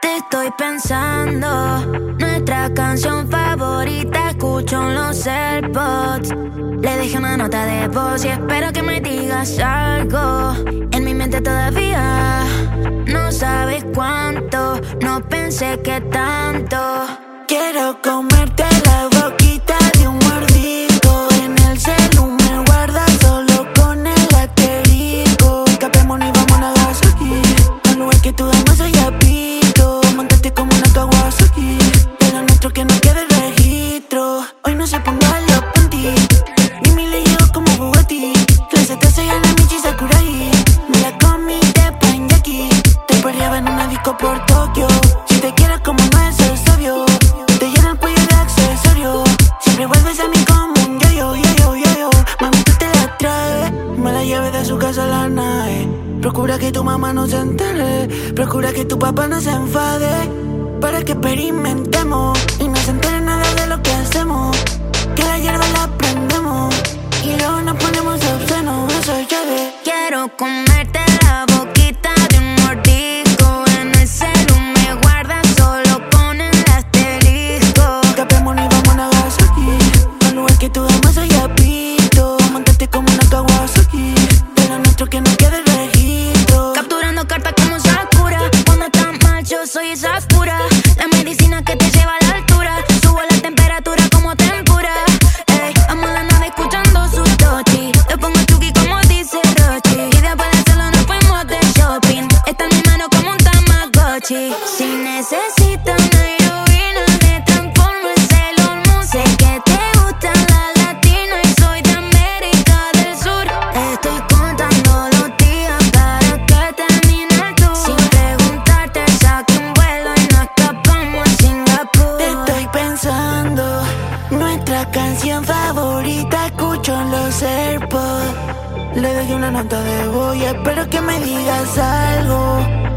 Te estoy pensando, nuestra canción favorita escucho en los AirPods. Le dejé una nota de voz y espero que me digas algo. En mi mente todavía no sabes cuánto, no pensé que tanto. Quiero comerte la boquita de un mordisco. En el celu me guardas solo con el asterisco. Escapémonos y vámonos a aquí, al lugar que tú amas soy a pito. Montate como una Kawasaki, de lo nuestro que no quede registro. Hoy no se ponga los panty, ni mi le llevo como Bugatti. Clase 13 ya la Michi Sakurai. Me la comí de pan yaki. Te perreaba en una disco por Tokio. Si te quieres como no es obvio, te llena el cuello de accesorios. Siempre vuelves a mí como un yo-yo, yo-yo, yo-yo. Mami, tú te la traes, me la lleves de su casa a la nave. Procura que tu mamá no se entere, procura que tu papá no se enfade, para que experimentemos y no se entere nada de lo que hacemos. Que la hierba la prendemos y luego nos ponemos obscenos, eso es llave. Quiero comerte la boquita de un mordisco. En el celu me guardas solo con el asterisco. Escapémonos y vámonos aquí, al lugar que tú amas soy a pito. Montate como una Kawasaki, de lo nuestro que no quede registro. Capturando cartas como Sakura. Cuando estás mal yo soy esa cura, la medicina que te lleva a la altura. Subo la temperatura como tempura. Ey, amo la nave escuchando su tochi. Le pongo chuki como dice Rochi. Y después de hacerlo nos fuimos de shopping. Está en mi mano como un Tamagotchi. Si necesitas una heroína me transformo en Sailor Moon. Sé que te gusta la latina y soy de América del Sur. Estoy contando los días para que termine el tour. Sin preguntarte saqué un vuelo y nos escapamos a Singapur. Te estoy pensando, nuestra canción favorita escucho en los AirPods. Le dejé una nota de voz y espero que me digas algo.